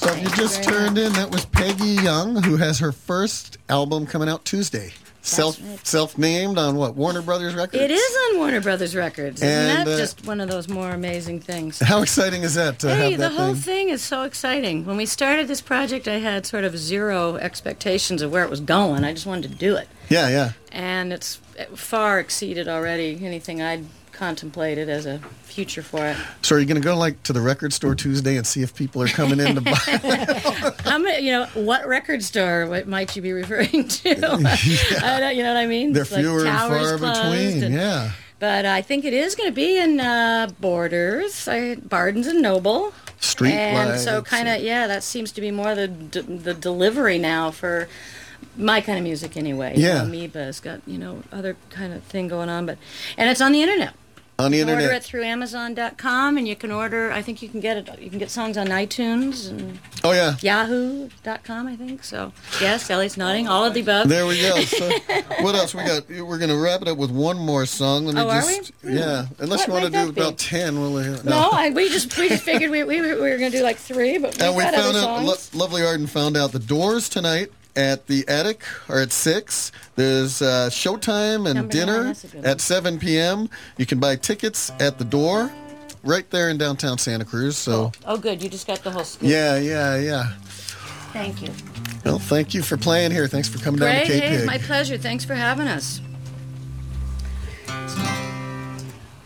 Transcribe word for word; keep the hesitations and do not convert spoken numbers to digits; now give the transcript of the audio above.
So if you Thank you just very turned much. in, that was Peggy Young, who has her first album coming out Tuesday. Self right. self-named on what, Warner Brothers Records? It is on Warner Brothers Records. Isn't And, that uh, just one of those more amazing things? How exciting is that to Hey, have the that whole thing? thing is so exciting. When we started this project, I had sort of zero expectations of where it was going. I just wanted to do it. Yeah, yeah. And it's far exceeded already anything I'd contemplated as a future for it. So are you going to go like to the record store Tuesday and see if people are coming in to buy? How many, you know, what record store what might you be referring to? I don't, you know what I mean? They're It's like fewer and Towers far closed between. and- Yeah. But I think it is going to be in uh, Borders, I, Bardens and Noble. Street And so lights kind of, and- yeah, that seems to be more the d- the delivery now for my kind of music anyway. Yeah. Amoeba's got, you know, other kind of thing going on. But and it's on the internet. On the You can internet. order it through Amazon dot com, and you can order, I think you can get it, you can get songs on iTunes and Oh, yeah. Yahoo dot com, I think. So, yes, Ellie's nodding, all of the above. There we go. So, what else we got? We're going to wrap it up with one more song. Let me Oh, are just, we? Yeah. Unless What you want to might do that be? about ten. We'll, uh, No, I, we just we just figured we, we, were, we were going to do like three, but we've And we got found other out, songs. Lo- Lovely Arden found out the Doors tonight at the Attic are at six. There's uh, showtime and Number nine, dinner that's a good one. at seven p.m. You can buy tickets at the door right there in downtown Santa Cruz. So, Oh, good. You just got the whole scoop. yeah, yeah, yeah. Thank you. Well, thank you for playing here. Thanks for coming down Great. to Cape Hey, Pig. my pleasure. Thanks for having us.